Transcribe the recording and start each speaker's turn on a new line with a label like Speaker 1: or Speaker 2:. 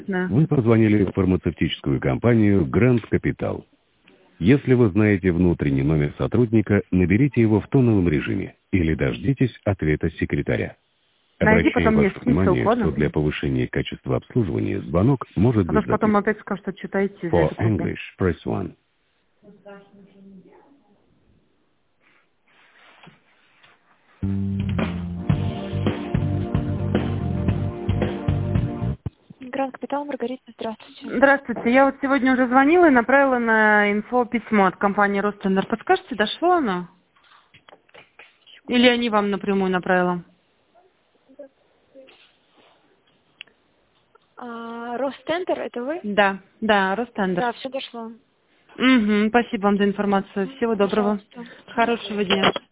Speaker 1: Вы позвонили в фармацевтическую компанию Grand Capital. Если вы знаете внутренний номер сотрудника, наберите его в тоновом режиме или дождитесь ответа секретаря.
Speaker 2: Найди
Speaker 1: Обращаем
Speaker 2: потом мне
Speaker 1: ваше
Speaker 2: список
Speaker 1: внимание,
Speaker 2: ухода.
Speaker 1: что для повышения качества обслуживания звонок может
Speaker 2: Потому
Speaker 1: быть
Speaker 2: что потом
Speaker 1: записан.
Speaker 2: опять скажут, что читайте за
Speaker 1: For
Speaker 2: эту купу.
Speaker 1: English, press 1.
Speaker 3: Гранд Капитал, Маргарита, здравствуйте.
Speaker 2: Здравствуйте. Я вот сегодня уже звонила и направила на инфо письмо от компании Ростендер. Подскажете, дошло оно? Или они вам напрямую направила?
Speaker 3: Ростендер, это вы?
Speaker 2: Да, Ростендер.
Speaker 3: Да, все дошло.
Speaker 2: Спасибо вам за информацию. Всего доброго.
Speaker 3: Пожалуйста.
Speaker 2: Хорошего дня.